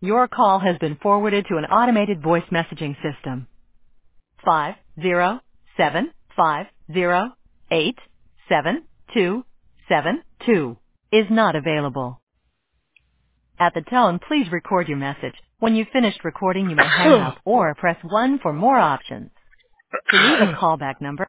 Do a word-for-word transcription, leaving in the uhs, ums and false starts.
Your call has been forwarded to an automated voice messaging system. Five zero seven five zero eight seven two seven two is not available. At the tone, please record your message. When you've finished recording, you may hang up or press one for more options. To leave a callback number,